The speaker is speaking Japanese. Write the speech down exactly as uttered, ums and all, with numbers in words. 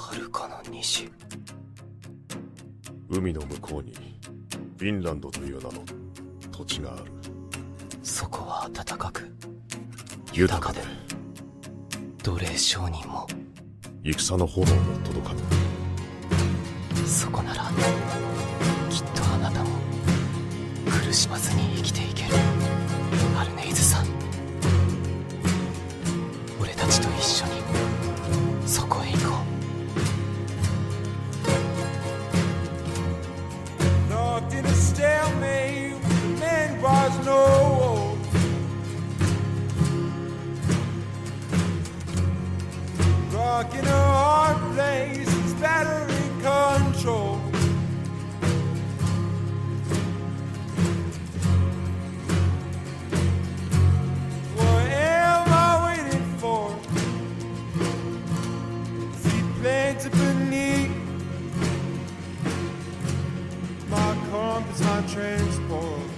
遥かの西。 海の向こうにフィンランドという名の土地がある。 そこは暖かく豊かで奴隷商人も戦の炎も届かぬ。 そこならきっとあなたも苦しまずに生きていける。アルネイズさん、俺たちと一緒にそこへ行こう。 Locked in a stalemate, man was no. Rock in a hard place, it's battery control. What am I waiting for? Seaplanes beneath my compass, my transport.